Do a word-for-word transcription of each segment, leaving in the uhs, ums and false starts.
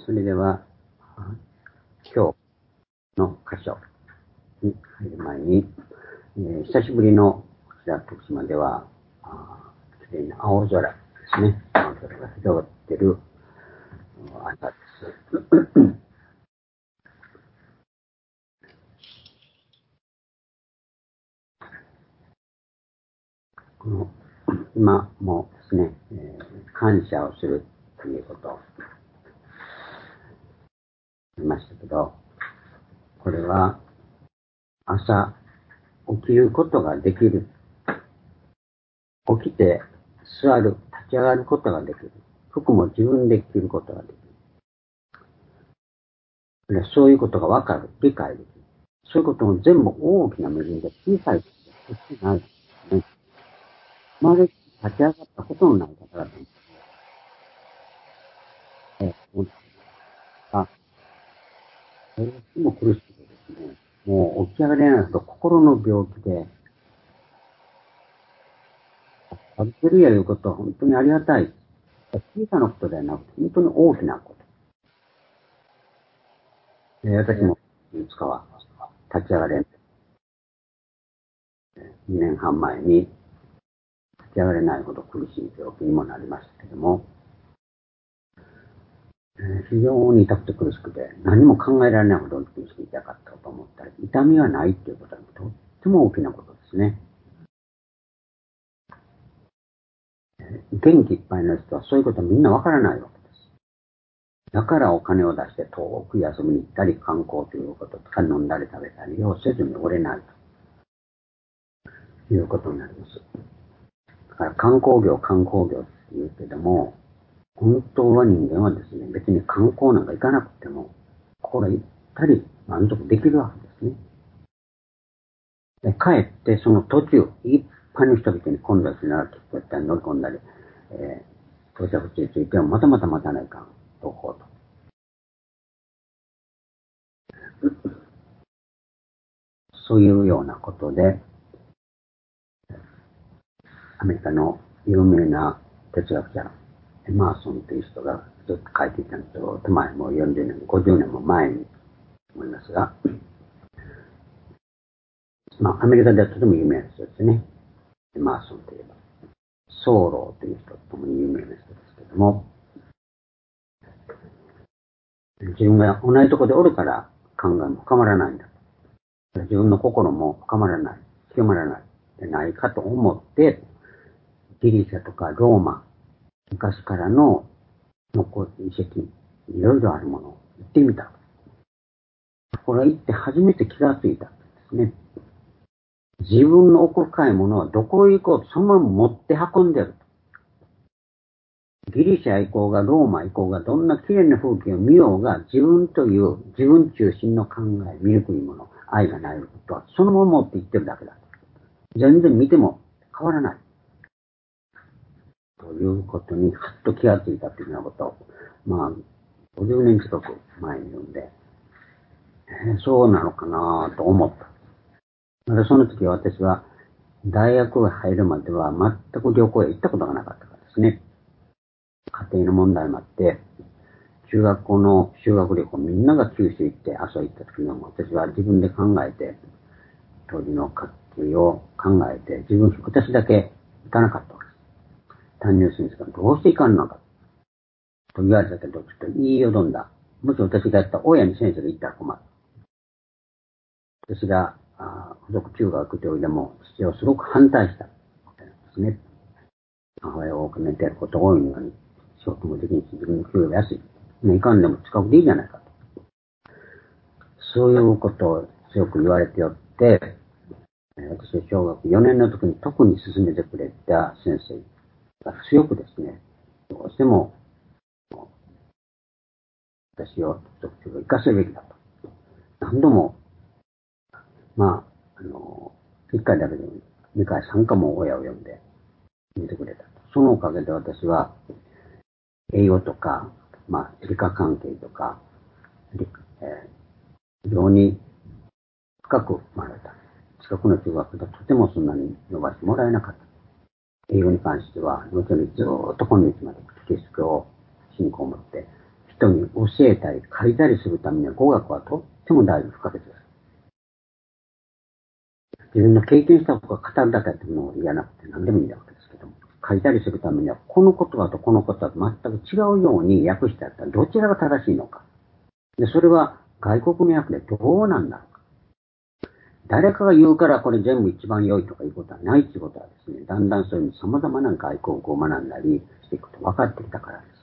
それでは、今日の箇所に入る前に、えー、久しぶりのこちら徳島では、きれいな青空ですね。青空が広がっている朝です。この今もですね、えー、感謝をするということを言いましたけど、これは朝起きることができる。起きて座る、立ち上がることができる。服も自分で着ることができる。そういうことがわかる、理解できる。そういうことも全部大きな目線で小さいことでないですね。生まれて立ち上がったことのない方々に、えー、あ、それも苦しくてですね、もう起き上がれないと心の病気で、歩けるやいうことは本当にありがたい。小さなことではなくて、本当に大きなこと。えー、私もいつかは立ち上がれない。にねんはん前に立ち上がれないほど苦しい病気にもなりましたけども、えー、非常に痛くて苦しくて、何も考えられないほど苦しく痛かったと思ったら、痛みはないっていうことはとっても大きなことですね。元気いっぱいの人はそういうことはみんなわからないわけです。だからお金を出して遠く遊びに行ったり観光ということとか飲んだり食べたりをせずにおれないということになります。だから観光業観光業って言うけども、本当は人間はですね、別に観光なんか行かなくても、心行ったり満足できるわけですね。で帰ってその途中、いっぱいの人々に今度はですね、切ったり乗り込んだり、えー、到着地についてはまたまた待たないかん、どうこうと。そういうようなことで、アメリカの有名な哲学者、エマーソンという人がずっと書いていたんですよ。手前もよんじゅうねん、ごじゅうねんも前に思いますが、まあ、アメリカではとても有名な人ですね。エマーソンといえば。ソーローという人とも有名な人ですけども、自分が同じところでおるから考えも深まらないんだ。自分の心も深まらない、強まらないでないかと思って、ギリシャとかローマ、昔からの残る遺跡、いろいろあるものを行ってみた。これは行って初めて気がついたんですね。自分の奥深いものはどこへ行こうとそのまま持って運んでる。ギリシャ行こうがローマ行こうがどんな綺麗な風景を見ようが自分という自分中心の考え、醜いもの、愛がないことはそのまま持って行ってるだけだ。全然見ても変わらない。ということにはっと気がついたというようなことを、まあ、ごじゅうねん近く前に読んで、えー、そうなのかなと思った。まだその時私は大学へ入るまでは全く旅行へ行ったことがなかったからですね。家庭の問題もあって、中学校の修学旅行みんなが九州行って遊び行った時には私は自分で考えて、当時の家庭を考えて、自分、私だけ行かなかったわけです。担任先生がどうして行かんのかと言われたけど、ちょっと言いよどんだ。もし私がやった親に先生が言ったら困る。私が、あ付属中学というでも、父をすごく反対した。ですね。母親を多く寝てることが多いのに、仕事もできんし、自分の給料が安い。ね、いかんでも近くでいいじゃないかと。そういうことを強く言われてよって、私は小学よねんの時に特に勧めてくれた先生が強くですね、どうしても私を特徴を生かすべきだと。何度も、まあ、あの、一回だけでも二回三回も親を呼んで見てくれたと。そのおかげで私は、英語とか、まあ、理科関係とか、えー、非常に深く学べた。近くの中学でとてもそんなに伸ばしてもらえなかった。英語に関しては、後にずっと今日までキリスト教信仰を持って、 人に教えたり書いたりするためには語学はとっても大事不可欠です。自分の経験したことが語るだけっていうのを言わなくて何でもいいわけですけども、書いたりするためにはこの言葉とこの言葉と全く違うように訳してあったらどちらが正しいのか。で、それは外国の訳でどうなんだろうか。誰かが言うからこれ全部一番良いとかいうことはないっていうことはですね、だんだんそういう様々な外国語を学んだりしていくと分かってきたからです。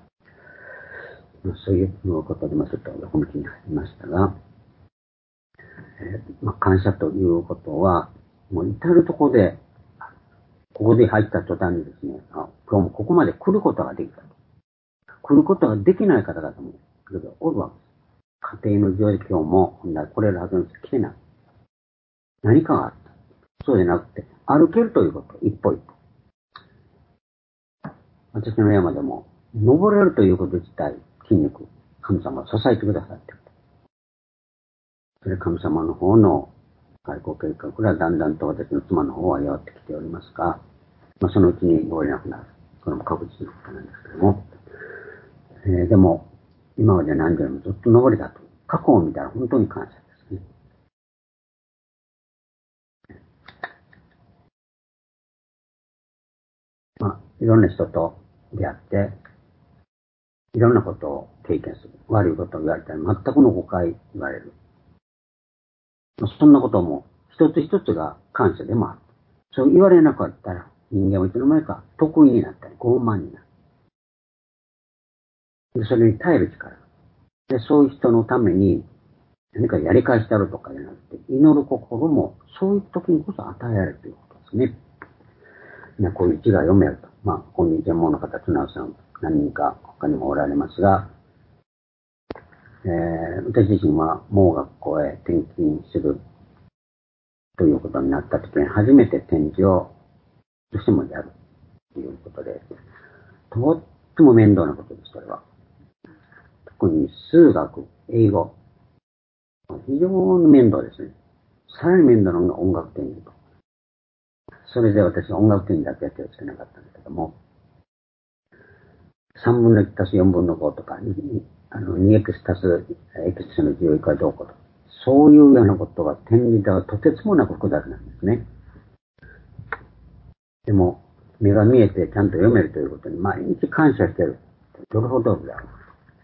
そういうことで、まあ、ちょっと横向きになりましたが、えーまあ、感謝ということは、もう至るところで、ここで入った途端にですね、あ、今日もここまで来ることができたと。来ることができない方々もおるわけです。家庭の事情で今日も本来来れるはずなんですけど来てない。何かがあった。そうじゃなくて、歩けるということ、一歩一歩。私の山でも、登れるということ自体、筋肉、神様は支えてくださっている。それ神様の方の外交計画がだんだんと私の妻の方は弱ってきておりますが、まあ、そのうちに登れなくなる。これも確実なことなんですけども。えー、でも、今まで何十年もずっと登れたと。過去を見たら本当に感謝ですね。まあ、いろんな人と出会って、いろんなことを経験する。悪いことを言われたら全くの誤解言われる。そんなことも一つ一つが感謝でもある。そう言われなかったら人間はいつの間にか得意になったり傲慢になる。でそれに耐える力。で、そういう人のために何かやり返してやるとかじゃなくて、祈る心もそういう時にこそ与えられるということですね。ね、こういう字が読めると。まあ、ここに全盲の方、綱さん何人か他にもおられますが、えー、私自身は盲学校へ転勤するということになった時に初めて展示をどうしてもやるということで、とっても面倒なことです、それは。特に数学、英語、非常に面倒ですね。さらに面倒なのが音楽展示と。それで私は音楽展示だけは手をつけなかったんだけども、さんぶんのいち足すよんぶんのごとか、あの にエックス 足す X のじゅう以下はどうこうと。そういうようなことが展示ではとてつもなく複雑なんですね。でも、目が見えてちゃんと読めるということに毎日感謝してる。どれほどだろう。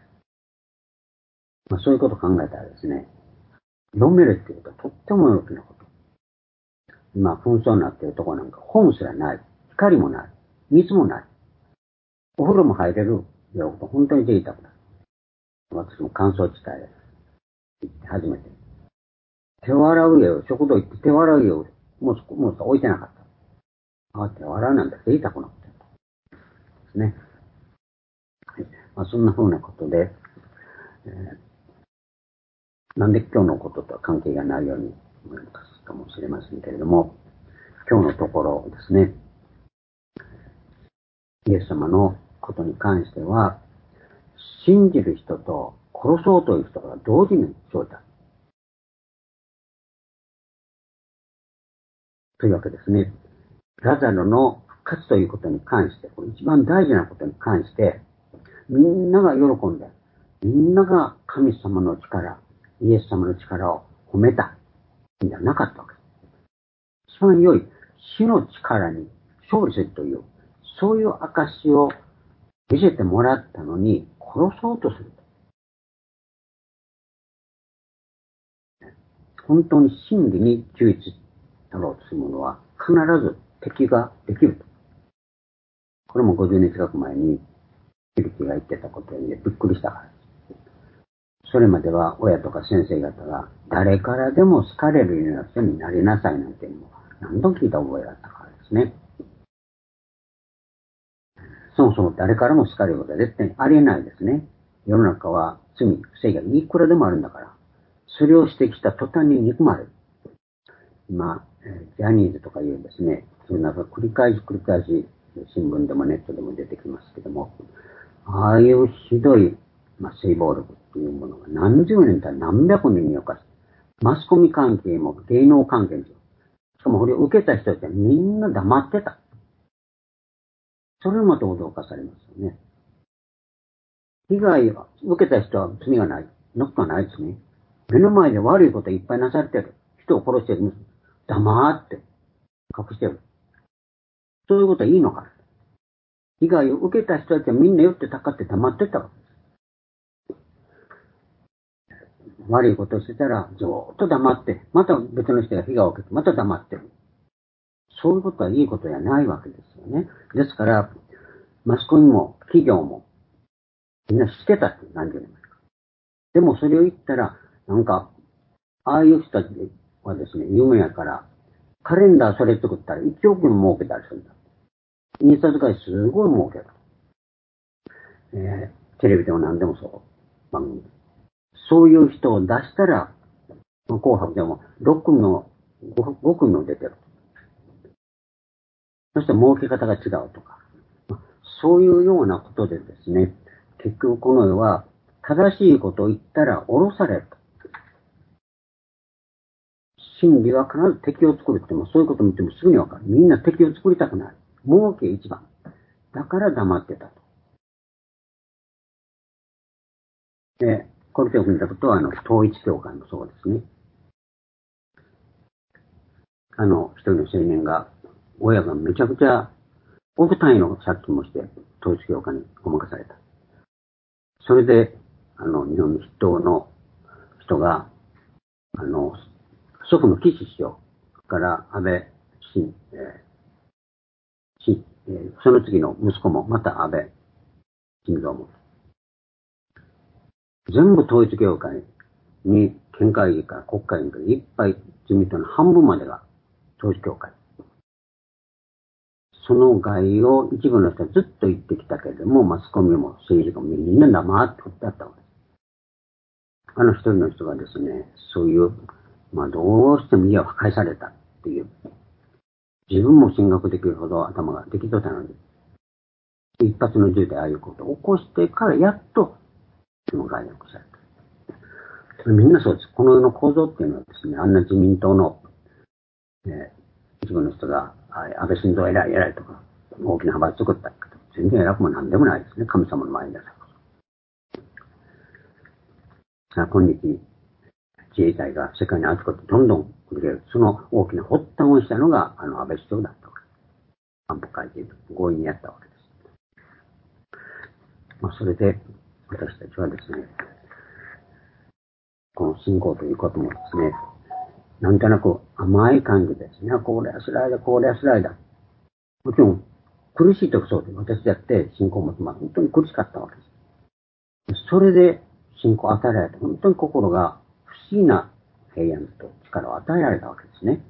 まあ、そういうことを考えたらですね、読めるっていうことはとっても大きなこと。今、紛争になっているところなんか本すらない。光もない。水もない。お風呂も入れるようなこと本当に贅沢だ。私も乾燥地帯へ行って初めて。手を洗うよ、食堂行って手を洗うよ、もう、もう置いてなかった。あ、手を洗うなんて贅沢なことですね。はい。まあ、そんな風なことで、えー、なんで今日のこととは関係がないように思いますかもしれませんけれども、今日のところですね、イエス様のことに関しては、信じる人と殺そうという人が同時に生じた。というわけですね。ラザロの復活ということに関して、これ一番大事なことに関して、みんなが喜んで、みんなが神様の力、イエス様の力を褒めたんじゃなかったわけです。一番良い死の力に勝利するという、そういう証を見せてもらったのに殺そうとする。本当に真理に忠実なろうとする者は必ず敵ができると。これもごじゅうねん近く前にフィリピンが言ってたことにびっくりしたからです。それまでは親とか先生方が誰からでも好かれるような人になりなさいなんていうのを何度聞いた覚えがあったからですね。そもそも誰からも好かれることは絶対にありえないですね。世の中は罪、不正がいくらでもあるんだから、それをしてきた途端に憎まれる。今、ジャニーズとかいうですね、そういうのが繰り返し繰り返し新聞でもネットでも出てきますけども、ああいうひどい、まあ、性暴力っていうものが何十年か何百年に犯す。マスコミ関係も芸能関係も。しかもこれを受けた人たちはみんな黙ってた。それもまた驚かされますよね。 被害を受けた人は罪がない。のことはないですね。目の前で悪いこといっぱいなされてる。人を殺してる。黙って隠してる。そういうことはいいのか。被害を受けた人たちはみんな寄ってたかって黙ってたわけです。悪いことをしてたらずーっと黙って、また別の人が被害を受けて、また黙ってる。そういうことはいいことじゃないわけですよね。ですから、マスコミも企業もみんな知ってたって何十年前か。でもそれを言ったら、なんか、ああいう人たちはですね、有名やから、カレンダーそれ作ったらいちおく円儲けたりするんだ。印刷会すごい儲ける。えー、テレビでも何でもそう。番組。そういう人を出したら、紅白でもろく組の、ご組も出てる。そして儲け方が違うとか。そういうようなことでですね、結局この世は正しいことを言ったら降ろされると。真理は必ず敵を作るってもそういうことを見てもすぐにわかる。みんな敵を作りたくない。儲け一番。だから黙ってたと。で、これで見たことはあの統一教会もそうですね。あの一人の青年が親がめちゃくちゃ億単位の借金もして統一教会にごまかされた。それであの日本の筆頭の人があの祖父の岸首相から安倍晋、えーえー、その次の息子もまた安倍晋三も全部統一教会に県会議から国会議からいっぱい自民党の半分までが統一教会。その害を一部の人はずっと言ってきたけれども、マスコミも政治家もみんな黙っておってあったわけです。あの一人の人がですね、そういう、まあどうしても家を破壊されたっていう、自分も進学できるほど頭ができとったのに、一発の銃でああいうことを起こしてからやっと、その害を起こされた。みんなそうです。この世の構造っていうのはですね、あんな自民党の、えー、一部の人が、安倍晋三偉い偉いとか、大きな派閥作ったけど、全然偉くもなんでもないですね。神様の前に出た。今日、自衛隊が世界にあちこちどんどん売れる。その大きな発端をしたのが、あの安倍首相だったわけです。安保改定と強引にやったわけです。まあ、それで、私たちはですね、この信仰ということもですね、なんとなく甘い感じですね。これは辛いだ、これは辛いだ。もちろん、苦しいとそうで、私だって信仰を持つまで本当に苦しかったわけです。それで信仰を与えられて、本当に心が不思議な平安と力を与えられたわけですね。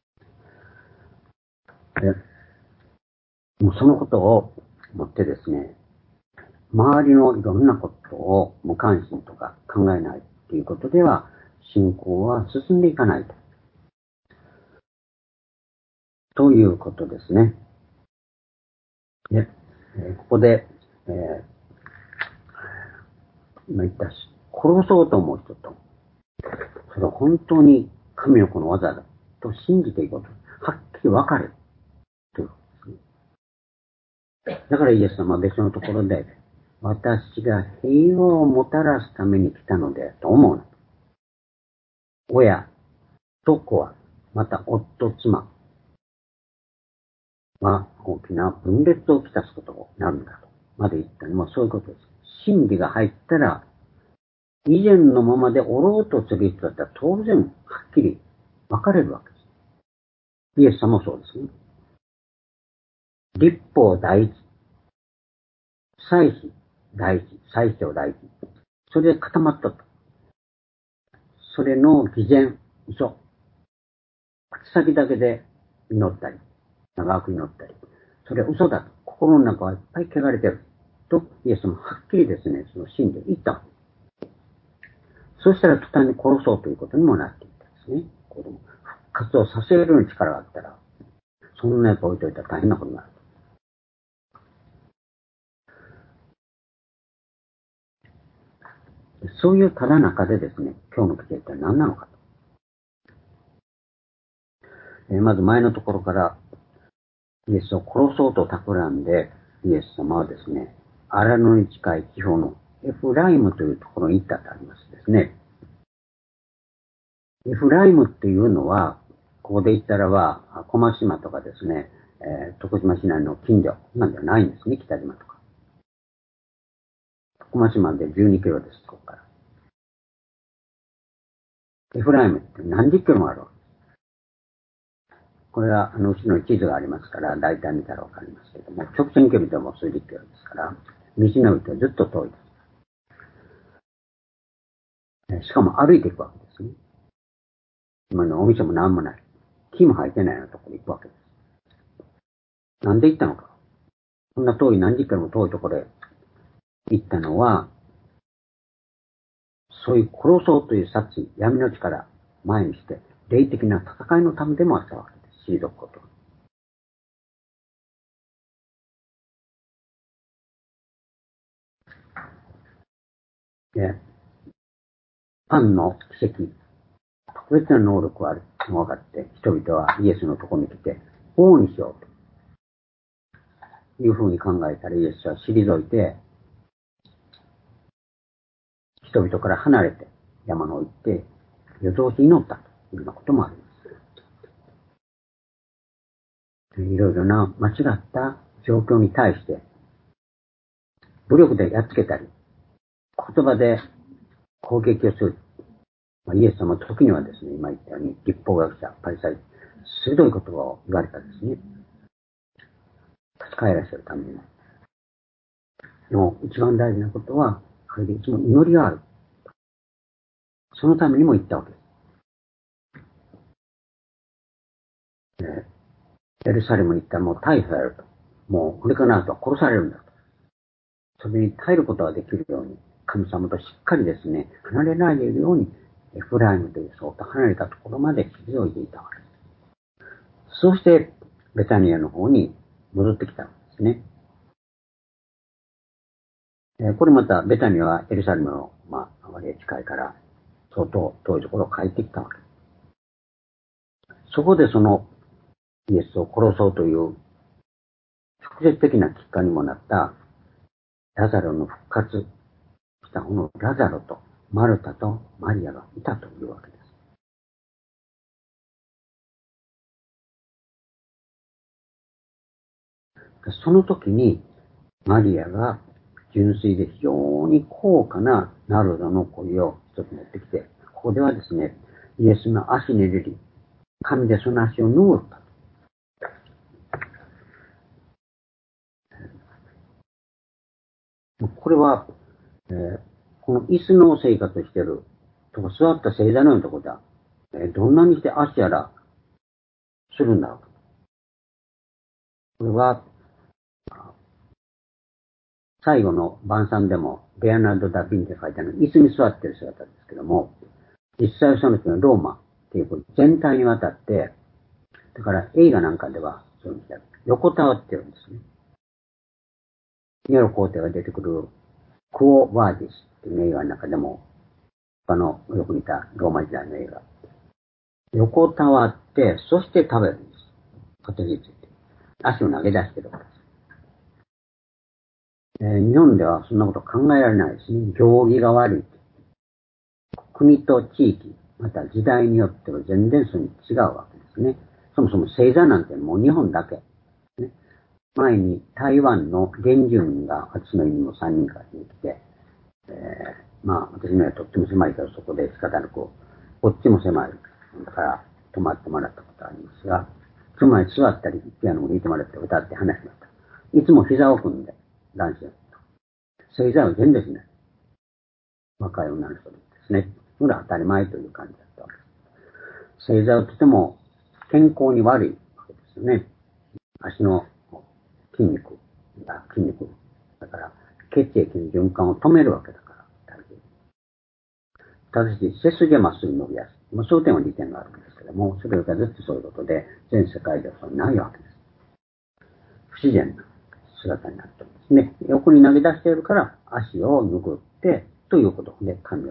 でもうそのことをもってですね、周りのいろんなことを無関心とか考えないということでは、信仰は進んでいかないと。ということですね。で、えー、ここで、えー、今言ったし、殺そうと思う人と、それは本当に神の子の技だと信じていくこと、はっきり分かるということですね。だからイエス様は別のところで、私が平和をもたらすために来たのでと思うの。親と子は、また夫、妻は大きな分裂をきたすことになるんだと。まで言ったのはそういうことです。真理が入ったら、以前のままでおろうとする人だったら当然はっきり分かれるわけです。イエス様もそうですね。立法第一、祭祀第一、祭祀を第一。それで固まったと。それの偽善、嘘。口先だけで祈ったり、長く祈ったり。それは嘘だと。心の中はいっぱい汚れてる。と、イエス様はっきりですね、その真理を言った。そうしたら途端に殺そうということにもなっていったんですね。子供。復活をさせるような力があったら、そんなやつ置いといたら大変なことになる。そういうただ中でですね、今日の記事は一体何なのかと。えー、まず前のところから、イエスを殺そうと企んで、イエス様はですね、荒野に近い地方のエフライムというところに行ったとありますですね。エフライムっていうのは、ここで言ったらば、小松島とかですね、えー、徳島市内の近所なんじゃないんですね、北島とか。小松島でじゅうにキロです、ここから。エフライムって何十キロもあるわけです。これは、あの、後ろに地図がありますから、大体見たらわかりますけども、直線距離でも数十キロですから、道のりとずっと遠いです。しかも歩いていくわけですね。今のお店も何もない。木も生えてないようなところに行くわけです。なんで行ったのか。こんな遠い何十キロも遠いところへ行ったのは、そういう殺そうという殺意、闇の力、前にして、霊的な戦いのためでもあったわけです。退くこと。で、パンの奇跡、特別な能力があるのが分かって、人々はイエスのところに来て、王にしようというふうに考えたら、イエスは退いて、人々から離れて山の行って、夜通し祈ったというようなこともあります。いろいろな間違った状況に対して、武力でやっつけたり、言葉で攻撃をする。まあ、イエス様は時にはですね、今言ったように、立法学者、パリサイ、鋭い言葉を言われたんですね。立ち返らせるためにも。でも、一番大事なことは、それでいつも祈りがある。そのためにも言ったわけです。ね、エルサレムに行ったらもう逮捕されると。もうこれからあとは殺されるんだと。それに耐えることができるように、神様としっかりですね、離れないでいるように、エフライムという相当離れたところまで退いていたわけです。そして、ベタニアの方に戻ってきたわけですね。これまた、ベタニアはエルサレムの、まあ、割合近いから、相当遠いところを帰ってきたわけです。そこでその、イエスを殺そうという、直接的なきっかけにもなった、ラザロの復活したこのラザロと、マルタとマリアがいたというわけです。その時に、マリアが純粋で非常に高価なナルドの恋を一つ持ってきて、ここではですね、イエスの足に入れり、神でその足を拭った。これは、えー、この椅子の生活をしている、とか座った正座のようなところでは、えー、どんなにして足やらするんだろうか。これは、最後の晩餐でも、レアナルド・ダ・ヴィンチが書いたの椅子に座っている姿ですけども、実際その時のローマっていう全体にわたって、だから映画なんかでは、そういう横たわってるんですね。ネロ皇帝が出てくるクオ・ワーディスっていう映画の中でも、他のよく似たローマ時代の映画。横たわって、そして食べるんです。形について。足を投げ出してるからです。えー、日本ではそんなこと考えられないですね。行儀が悪い。国と地域、また時代によっては全然それに違うわけですね。そもそも正座なんてもう日本だけ。ね、前に台湾の原住民が私の家にもさんにんから来て、えー、まあ私の家はとっても狭いからそこで仕方なく、こっちも狭い。だから泊まってもらったことありますが、その前に座ったり、ピアノを弾いてもらって歌って話しました。いつも膝を組んで、男子だった。正座は全然しない。若い女の人ですね。それは当たり前という感じだったわけです。正座はとても健康に悪いわけですよね。足の筋肉が筋肉。だから、血液の循環を止めるわけだから、大事。ただし、背筋はまっすぐ伸びやすい。まあ、そういう点は利点があるんですけども、それがずっとそういうことで、全世界ではそうないわけです。不自然な姿になってるんですね。横に投げ出しているから、足を拭って、ということで、神を。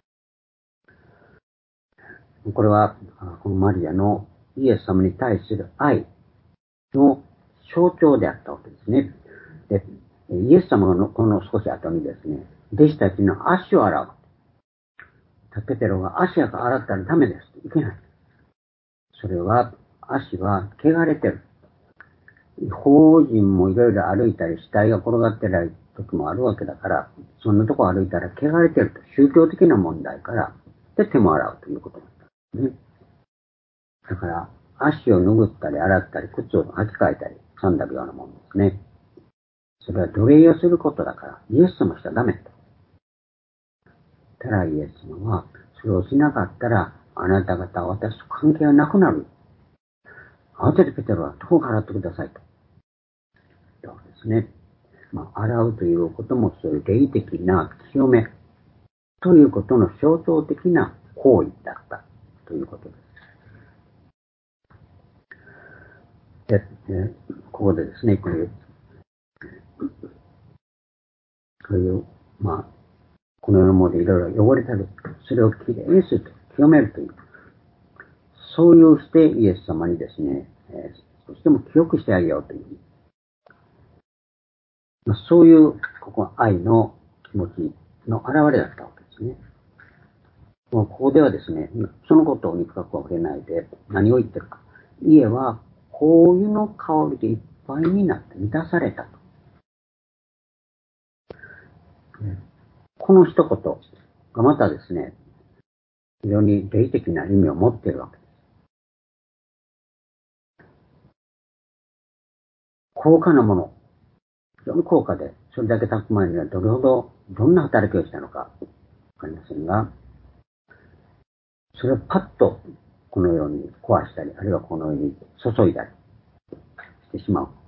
これは、このマリアのイエス様に対する愛の象徴であったわけですね。で、イエス様のこの少し後にですね、 弟子たちの足を洗う。ペテロが足が洗ったらダメです。いけない。それは、足は汚れてる。法人もいろいろ歩いたり、死体が転がってない時もあるわけだから、そんなとこ歩いたら汚れてると。宗教的な問題から、で手も洗うということなんですね。だから、足を拭ったり洗ったり、靴を履き替えたり、そんだようなもんですね。それは奴隷をすることだから、イエス様しちゃダメと。ただイエス様は、それをしなかったら、あなた方は私と関係がなくなる。慌ててペテロはどうか洗ってくださいと。言ったわけですね。まあ、洗うということもそういう霊的な清めということの象徴的な行為だったということです。で、えここでですね、こういう、こういう、まあ、この世のものでいろいろ汚れたり、それをきれいにすると、清めるという、そういうしてイエス様にですね、えー、少しでも記憶してあげようという、まあ、そういう、ここは愛の気持ちの表れだったわけですね。もうここではですね、そのことに深くは触れないで、何を言ってるか。家は香油の香りでいっぱいになって満たされたと。この一言がまたですね、非常に霊的な意味を持っているわけです。高価なもの、非常に高価で、それだけ炊く前にはどれほど、どんな働きをしたのか、わかりませんが、それをパッとこのように壊したり、あるいはこのように注いだりしてしまう。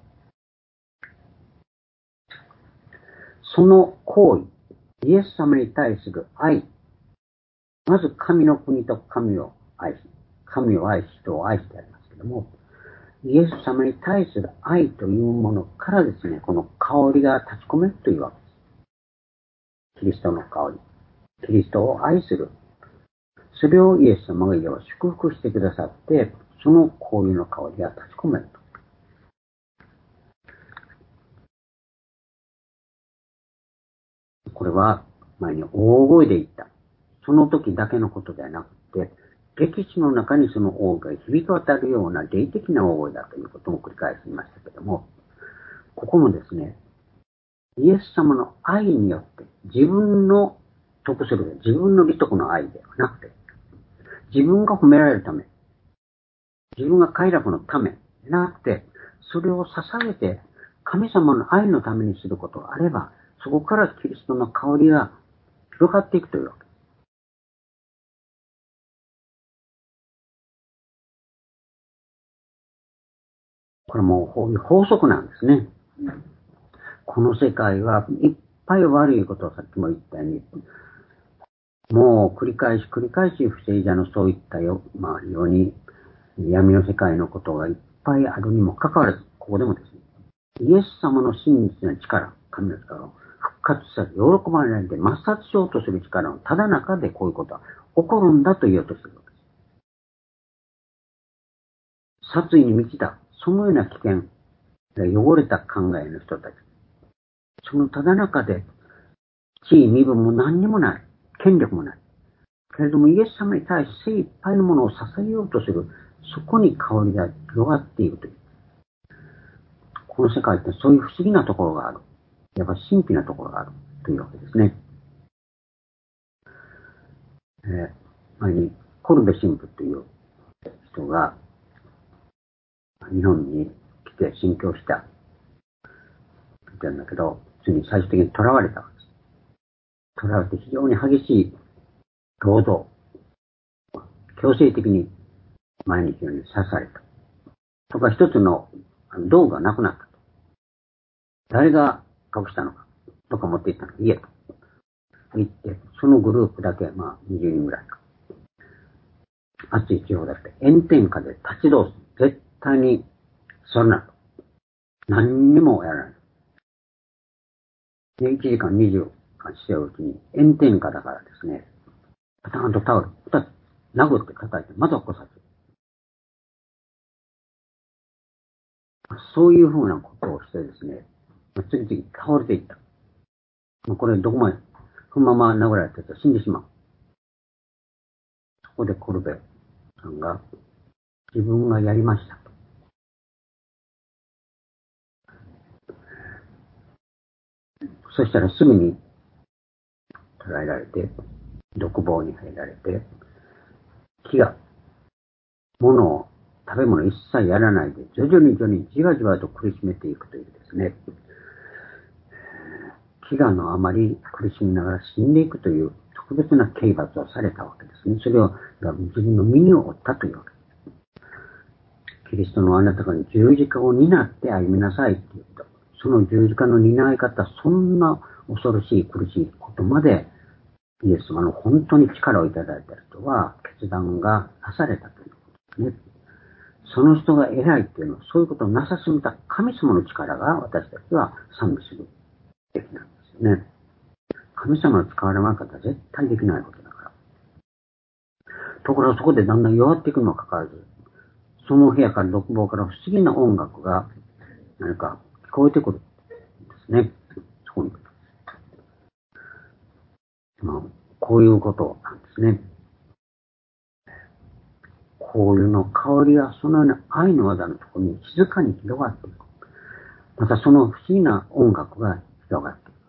その行為、イエス様に対する愛、まず神の国と神を愛し、神を愛し人を愛してありますけども、イエス様に対する愛というものからですね、この香りが立ち込めるというわけです。キリストの香り。キリストを愛する。それをイエス様が要は祝福してくださって、その香りの香りが立ち込めると。これは前に大声で言った。その時だけのことではなくて、歴史の中にその大声が響き渡るような霊的な大声だということも繰り返しましたけども、ここもですね、イエス様の愛によって自分の得する、自分の利得の愛ではなくて、自分が褒められるため、自分が快楽のためでなくて、それを捧げて神様の愛のためにすることがあれば、そこからキリストの香りが広がっていくというわけです。これもう法則なんですね。この世界はいっぱい悪いことをさっきも言ったように、もう繰り返し繰り返し不正者のそういったよ、まあ、ように闇の世界のことがいっぱいあるにもかかわらず、ここでもですね、イエス様の真実な力、神の力を復活させ、喜ばれないで抹殺しようとする力のただ中でこういうことは起こるんだと言おうとするわけです。殺意に満ちた、そのような危険、汚れた考えの人たち、そのただ中で地位、身分も何にもない、権力もない。けれどもイエス様に対して精一杯のものを捧げようとする、そこに香りが広がっているという。この世界ってそういう不思議なところがある。やっぱ神秘なところがあるというわけですね。えー、前にコルベ神父という人が日本に来て信教したみたいなんだけど、ついに最終的に囚われたわけです。囚われて非常に激しい労働、強制的に毎日のように刺された。とか一つの道具がなくなったと。誰が隠したのかとか持っていったのか言えと。言って、そのグループだけ、まあにじゅうにんぐらいか。暑い地方だって炎天下で立ち通す。絶対にそれなと。何にもやらない。で、いちじかんにじゅう間してるうちに炎天下だからですね、パターンとタオル、二つ殴って叩いて、また起こさず。そういうふうなことをしてですね、次々倒れていった。これどこまで、 そのまま殴られてると死んでしまう。そこでコルベさんが、自分がやりましたと。そしたらすぐに捕らえられて、独房に入られて、木が、物を、食べ物一切やらないで、徐々に徐々にじわじわと苦しめていくというですね、飢餓のあまり苦しみながら死んでいくという特別な刑罰をされたわけですね。それを自分の身に負ったというわけです。キリストのあなた方に十字架を担って歩みなさいって言った。その十字架の担い方、そんな恐ろしい苦しいことまでイエス様の本当に力をいただいた人は決断がなされたということですね。その人が偉いっていうのはそういうことをなさすぎた神様の力が私たちは賛美するべきなんですよね。神様の使われなかったら絶対できないことだから。ところがそこでだんだん弱っていくにもかかわらず、その部屋から独房から不思議な音楽が何か聞こえてくるんですね。そこに。まあ、こういうことなんですね。香油の香りがそのような愛の技のところに静かに広がっていく。またその不思議な音楽が広がっていく。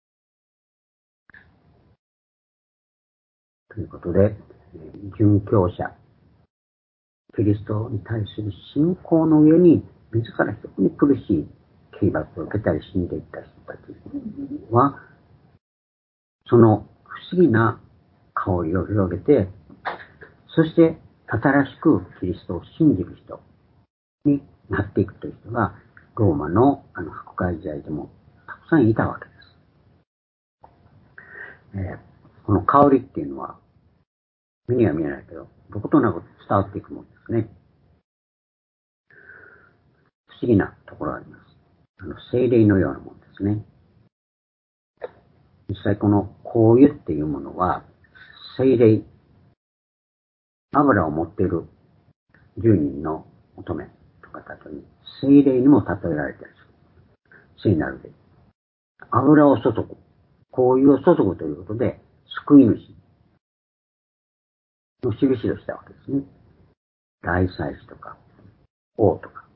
ということで、殉教者、キリストに対する信仰の上に自ら非常に苦しい刑罰を受けたり死んでいった人たちは、その不思議な香りを広げて、そして新しくキリストを信じる人になっていくという人が、ローマのあの迫害時代でもたくさんいたわけです。えー、この香りっていうのは、目には見えないけど、どことなく伝わっていくものですね。不思議なところがあります。あの、精霊のようなものですね。実際この香油っていうものは、精霊、油を持っているじゅうにんの乙女とかたちに、精霊にも例えられている。聖なるで。油を注ぐ。香油を注ぐということで、救い主の印としたわけですね。大祭司とか、王とか。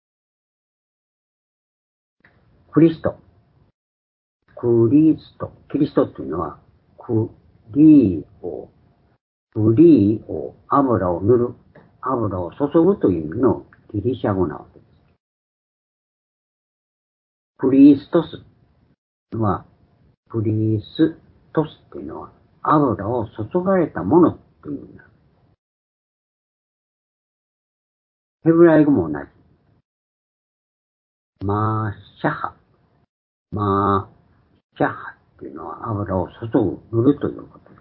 クリスト。クリスト。キリストっていうのは、クリーオ、クリーオ、油を塗る、油を注ぐという意味のギリシャ語なわけです。クリストスは、クリストスっていうのは、油を注がれたものっていう意味なんです。ヘブライ語も同じ。マーシャハ。マーシャハっていうのは油を注ぐ、塗るということです。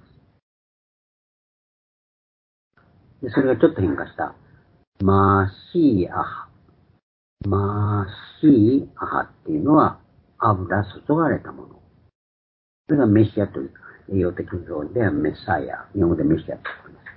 で、それがちょっと変化した。マーシーアハ。マーシーアハっていうのは油注がれたもの。それがメシアという栄養的表現ではメサイア。日本語でメシアと言います。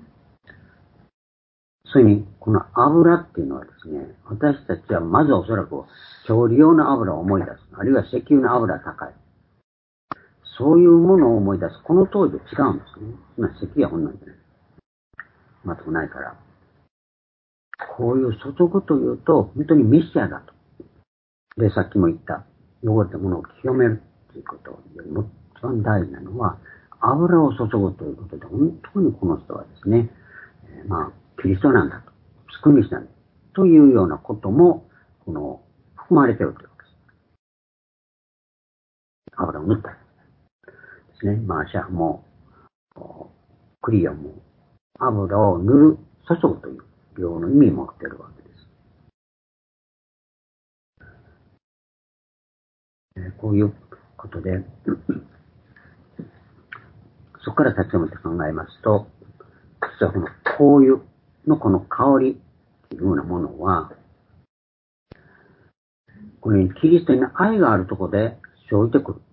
それに、この油っていうのはですね、私たちはまずおそらく調理用の油を思い出す。あるいは石油の油高い。そういうものを思い出す。この当時は違うんですね。今石油はこんなんじゃない。全くないから。こういう注ぐというと、本当にメシアだと。で、さっきも言った、汚れたものを清めるということよりも一番大事なのは、油を注ぐということで、本当にこの人はですね、えー、まあ、キリストなんだと。救い主なんだというようなことも、この、含まれているというわけです。油を塗ったりですね。まあ、シャフも、クリアも、油を塗る、注ぐという両の意味を持っているわけです。えー、こういうことで、そこから立ち止まって考えますと、実はこの香油のこの香りというようなものは、このようにキリストに愛があるところで生じてくる。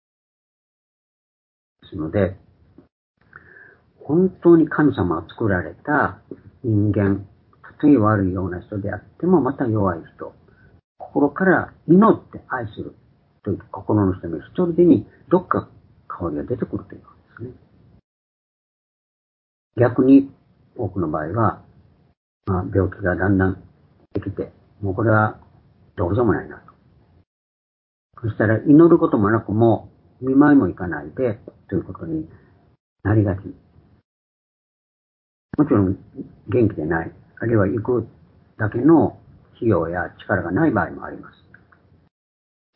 ですので、本当に神様が作られた人間、たとえ悪いような人であっても、また弱い人、心から祈って愛するという心の人の一人でにどっか香りが出てくるというわけですね。逆に多くの場合は、まあ、病気がだんだんできて、もうこれはどうしようもないなと。そしたら祈ることもなくもう見舞いもいかないでということになりがち。もちろん元気でない、あるいは行くだけの費用や力がない場合もあります。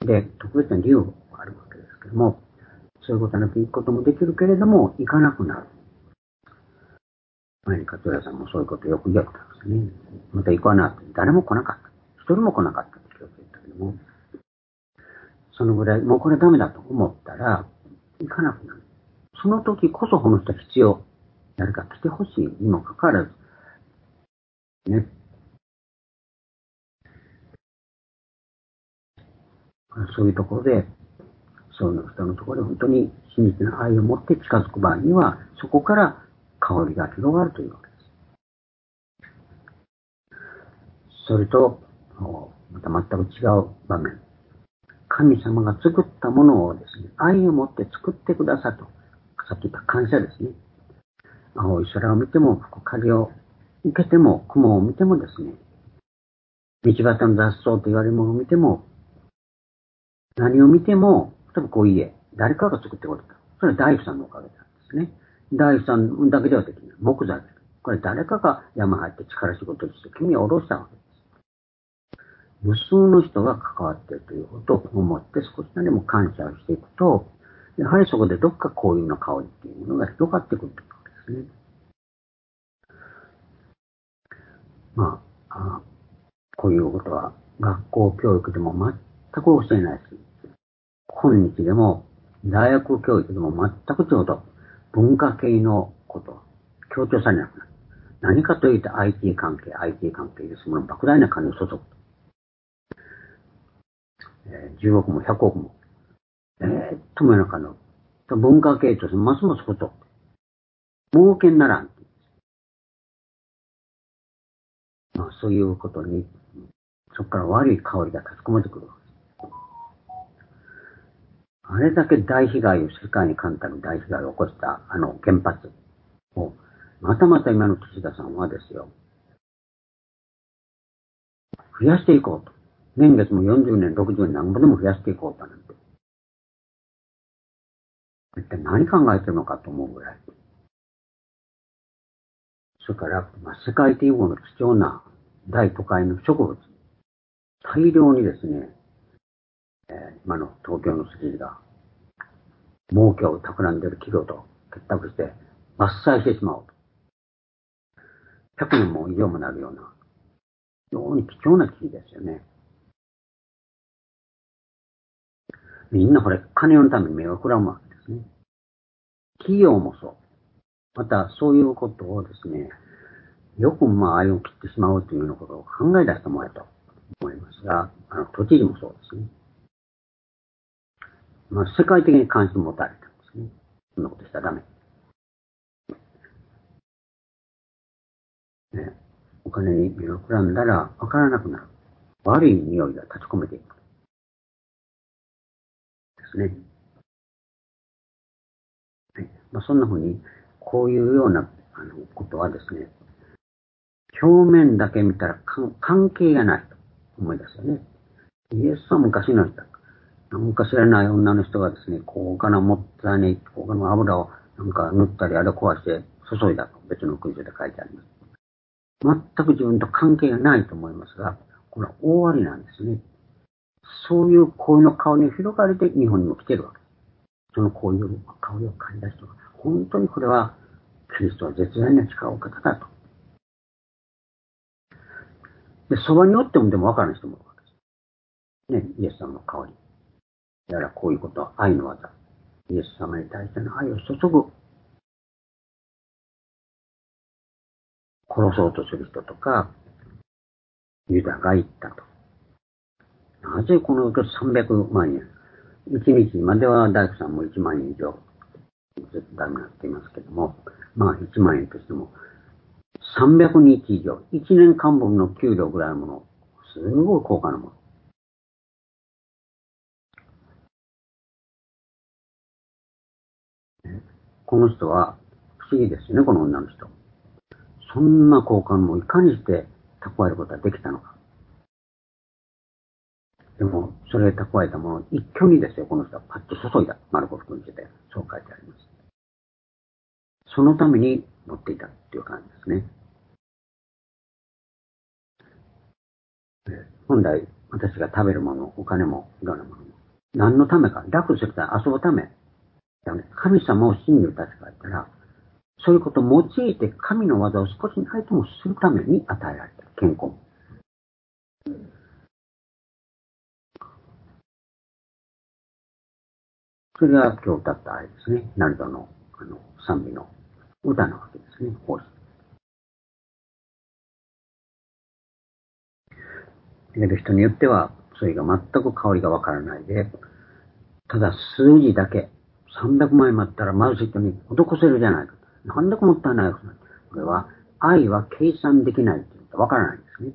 で、特別な理由があるわけですけども、そういうことなく行くこともできるけれども、行かなくなる。前に勝浦さんもそういうことよく言ってたんですね。また行かなって、誰も来なかった。一人も来なかったって言ったけども、そのぐらい、もうこれダメだと思ったら、行かなくなる。その時こそこの人は必要。誰か来てほしいにもかかわらず、ね。そういうところで、その人のところで本当に真実な愛を持って近づく場合には、そこから香りが広がるというわけです。それと、また全く違う場面。神様が作ったものをですね、愛を持って作ってくださと。さっき言った感謝ですね。青い空を見ても、吹く風を受けても、雲を見てもですね、道端の雑草と言われるものを見ても、何を見ても、例えばこういう家、誰かが作ってくれた。それは大工さんのおかげなんですね。大工さんだけではできない。木材です。これ誰かが山入って力仕事して、君は下ろしたわけです。無数の人が関わっているということを思って少しなりも感謝をしていくと、やはりそこでどっか交友の香りっていうものが広がってくるというわけですね。まあ、あこういうことは学校教育でも全く教えないし、今日でも大学教育でも全くちょうど文化系のこと強調されなくなる。何かというと アイティー 関係、アイティー 関係ですもの莫大な金を注ぐ。えー、じゅうおくもひゃくおくも。えー、っともなかの文化系としてますますこと。儲けにならん。まあ、そういうことに、そこから悪い香りが立ち込めてくるわけです。あれだけ大被害を、世界に簡単に大被害を起こしたあの原発を、またまた今の岸田さんはですよ、増やしていこうと。年月もよんじゅうねん、ろくじゅうねん何ぼでも増やしていこうとなんて。一体何考えてるのかと思うぐらい。それから、まあ、世界的にもの貴重な大都会の植物。大量にですね、えー、今の東京の知事が、儲けを企んでいる企業と結託して伐採してしまおうと。ひゃくねんも以上もなるような、非常に貴重な木ですよね。みんなこれ、金のために目をくらむわけですね。企業もそう。また、そういうことをですね、よくまあ、愛を切ってしまうというようなことを考え出してもらえと思いますが、あの、都知事もそうですね。まあ、世界的に関心を持たれたんですね。そんなことしたらダメ。ね、お金に目をくらんだら分からなくなる。悪い匂いが立ち込めていく。ですね。はい、まあ、そんなふうに、こういうようなあのことはですね、表面だけ見たら関係がないと思い出すよね。イエスは昔の人だ。なんか知らない女の人がですね、高価なもったいない、高価な油をなんか塗ったりあれ壊して注いだと別の空所で書いてあります。全く自分と関係がないと思いますが、これは大ありなんですね。そういう香りの香りに広がれて日本にも来てるわけです。その香りを香りを嗅いだ人が、本当にこれはキリストは絶大な力をお方だと。で、そばにおってもでも分からない人もいるわけです。ね、イエス様の香り。だからこういうことは愛の技。イエス様に対しての愛を注ぐ。殺そうとする人とか、ユダが言ったと。なぜこのさんびゃくまんえん。いちにちまでは大工さんもいちまんえん以上、ずっとダメになっていますけども、まあいちまんえんとしても、さんびゃくにち以上、いちねんかんぶんの給料ぐらいのもの、すごい高価なもの。 この人は不思議ですよね、この女の人。そんな好感もいかにして蓄えることができたのか。でも、それ蓄えたものを一挙にですよ、この人はパッと注いだ。マルコス君にて、そう書いてあります。そのために持っていたっていう感じですね。本来、私が食べるもの、お金も、いろんなものも、何のためか、楽するため、遊ぶため。神様を信じる立場だったら、そういうことを用いて神の技を少しなりともするために与えられている。健康も。それが今日歌ったあれですね。ナルドの、あの、賛美の歌なわけですね。奉仕。だけど人によっては、それが全く香りがわからないで、ただ数字だけ、さんびゃくまんえんもあったら貧しい人に施せるじゃないか。なんだかもったいないわけなんです。これは、愛は計算できないって言うとわからないんですね。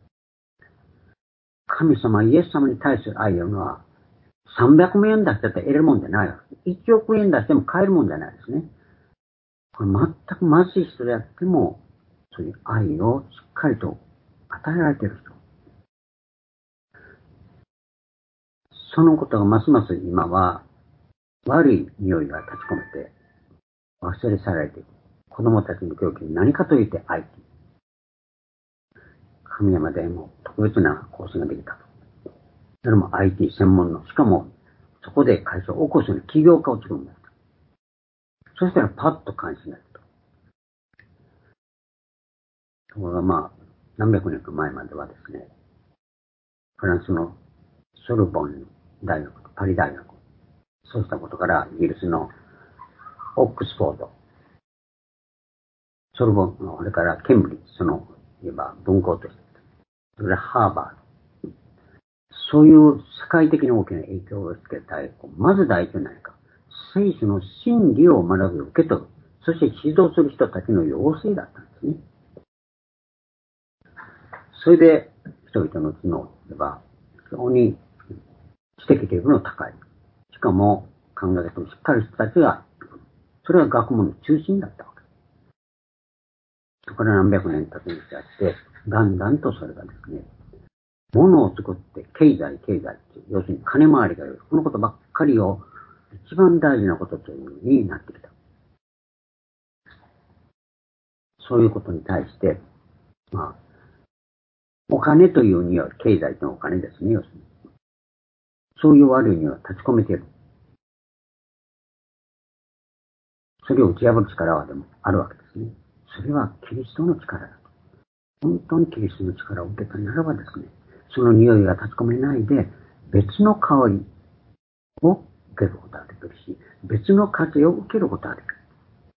神様、イエス様に対する愛というのは、さんびゃくまんえん出して得れるもんじゃないわけ。いちおくえん出しても買えるもんじゃないですね。これ全く貧しい人であっても、そういう愛をしっかりと与えられている人。そのことがますます今は悪い匂いが立ち込めて忘れ去られていく。子供たちの教育に何かと言って愛。神山でも特別なコースができたと。それも アイティー 専門の、しかもそこで会社を起こすように起業家を作るんだ。そしたらパッと監視になると。ところがまあ、何百年か前まではですね、フランスのソルボン大学、パリ大学、そうしたことからイギリスのオックスフォード、ソルボンの、それからケンブリッジ、その、いわば文校として、それからハーバード、そういう世界的に大きな影響を受けた、まず第一は何か、聖書の真理を学び受け取る、そして指導する人たちの養成だったんですね。それで、人々の知能では、非常に知的レベルの高い。しかも、考え方もしっかりした人たちが、それが学問の中心だったわけ。そこから何百年経つにしてあって、だんだんとそれがですね、物を作って経済、経済っていう、要するに金回りがよい。このことばっかりを一番大事なことという風になってきた。そういうことに対して、まあ、お金というには経済のお金ですね、要するに。そういう悪いには立ち込めている。それを打ち破る力はでもあるわけですね。それはキリストの力だと。本当にキリストの力を受けたならばですね、その匂いが立ち込めないで、別の香りを受けることができるし、別の風を受けることができる。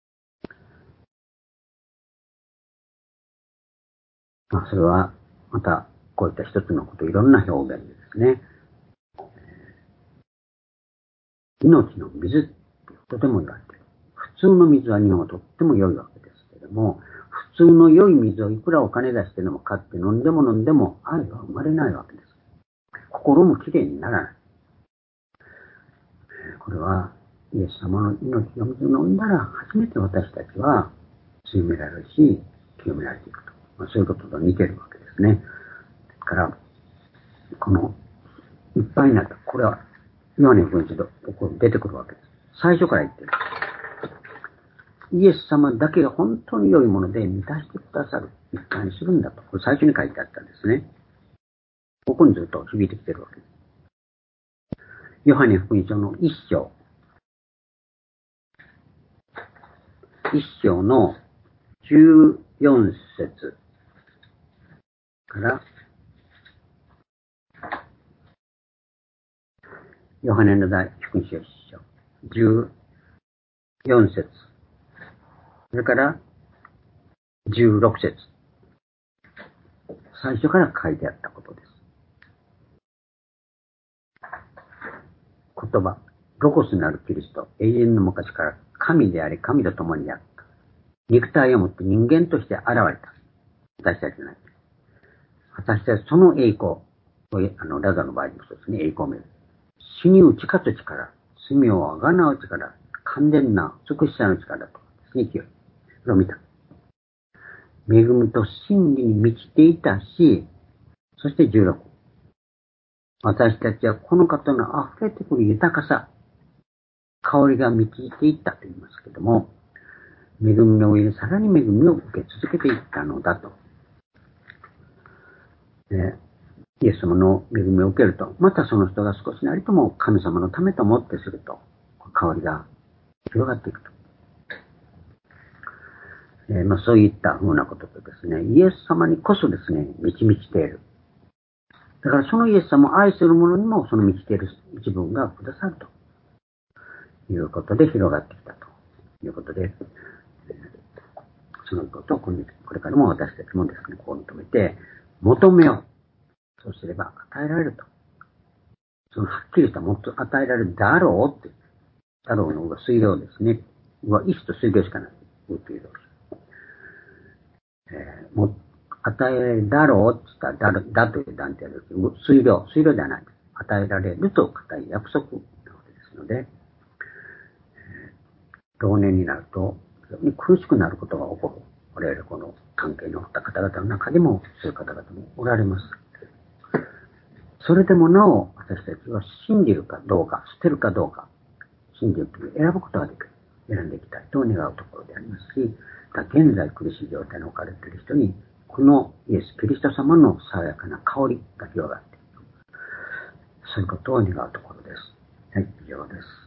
まあ、それは、また、こういった一つのこと、いろんな表現でですね、命の水ってとても言われている。普通の水は日本はとっても良いわけですけれども、普通の良い水をいくらお金出してでも買って飲んでも飲んでも愛は生まれないわけです。心もきれいにならない。これは、イエス様の命の水を飲んだら、初めて私たちは強められるし、清められていくと。まあ、そういうことと似てるわけですね。ですから、この、いっぱいになった。これは、ヨハネ福音書で出てくるわけです。最初から言ってる。イエス様だけが本当に良いもので満たしてくださる。一体にするんだと。これ最初に書いてあったんですね。ここにずっと響いてきてるわけです。ヨハネ福音書の一章。一章のじゅうよん節から、ヨハネの大福音書一章。じゅうよん節。それから、じゅうろく節。最初から書いてあったことです。言葉。ロゴスなるキリスト。永遠の昔から神であり神と共にあった。肉体をもって人間として現れた。私たちじゃない。私たちその栄光。あの、ラザの場合もそうですね。栄光を見る。死に打ち勝つ力。罪をあがなう力。 完全な尽くし者の力とですね、清い。それを見た。恵みと真理に満ちていたし、そしてじゅうろく。私たちはこの方の溢れてくる豊かさ、香りが満ちていったと言いますけども、恵みの上にさらに恵みを受け続けていったのだと。ね、イエス様の恵みを受けると、またその人が少しなりとも神様のためと思ってすると、香りが広がっていくと。えーまあ、そういったふうなことでですね、イエス様にこそですね、満ち満ちている。だからそのイエス様を愛する者にもその満ちている一文がくださるということで広がってきたということで、そのことをこれからも私たちもですね、こう認めて求めよう。そうすれば与えられると。そのはっきりしたもっと与えられるだろうって、だろうのが水量ですね。は意思と水量しかない。えー、も与えられるだろうって言ったら、だ、だという断定ですけど、水量、水量ではない。与えられると固い約束なわけですので、えー、老年になると、非常に苦しくなることが起こる。我々この関係の方々の中でも、そういう方々もおられます。それでもなお、私たちは信じるかどうか、捨てるかどうか、信じるという選ぶことができる。選んでいきたいと願うところでありますし、現在苦しい状態に置かれている人に、このイエス・キリスト様の爽やかな香りが広がっている。そういうことを願うところです。はい、以上です。